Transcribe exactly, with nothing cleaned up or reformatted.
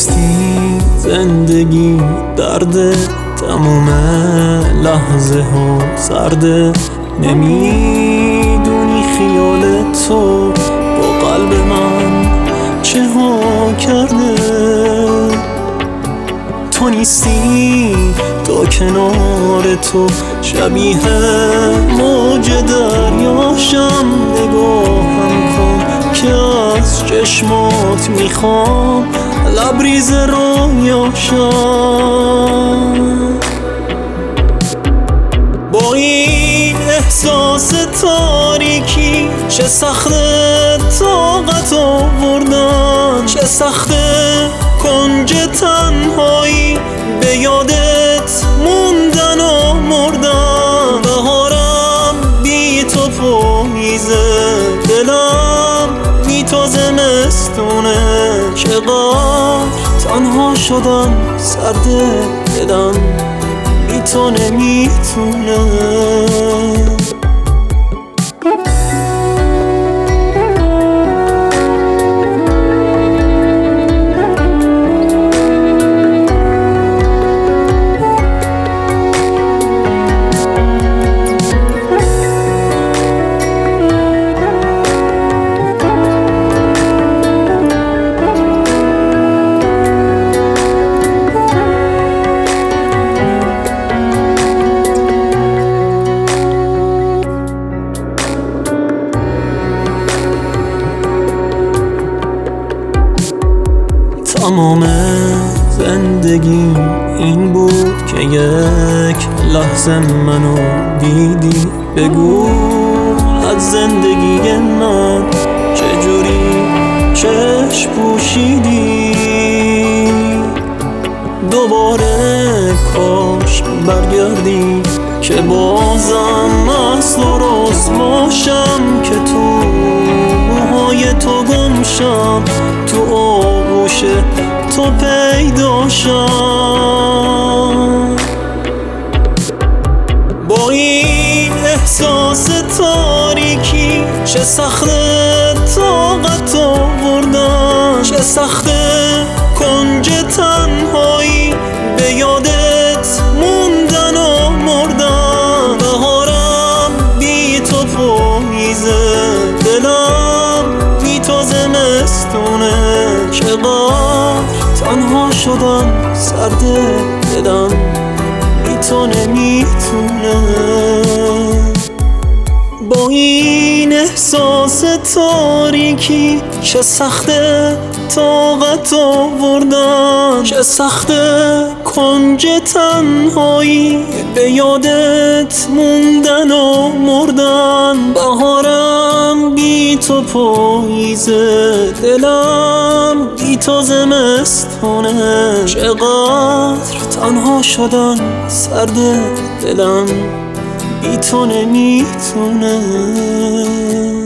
نیستی زندگی درده، تموم لحظه ها سرده. نمیدونی خیال تو با قلب من چه ها کرده. تو نیستی تا کنار تو شبیه موج دریاشم. نگاهم کن که از چشمات میخوام لبریز رویاشم. با این احساس تاریکی چه سخته طاقت آوردن، چه سخته کنج تنهایی به یادت موندن و مردن. بهارم بی تو پاییزه، دلم بی تو زمستونه. چقدر تنها شدم سرده دلم بی تو نمیتونه. تمام زندگی این بود که یک لحظه منو دیدی. بگو از زندگی من چجوری چشم پوشیدی. دوباره کاش برگردی که بازم از درست باشم، که تو موهای تو گم شم، تو آغوش تو پیدا شم. با این احساس تاریکی چه سخته طاقت آوردن، چه سخته کنج تنهایی به یادت موندن و مردن. بهارم بی تو پاییزه، دلم بی تو زمستونه. چقدر تنها شدم سرده دلم بی تو نمیتونه. با این احساس تاریکی چه سخته طاقت آوردن، چه سخته کنج تنهایی به یادت موندن و مردن. بهارم بی تو پاییزه، دلم بی تو زمستونه. چقدر تنها شدن سرده دلم بی تو نمیتونه.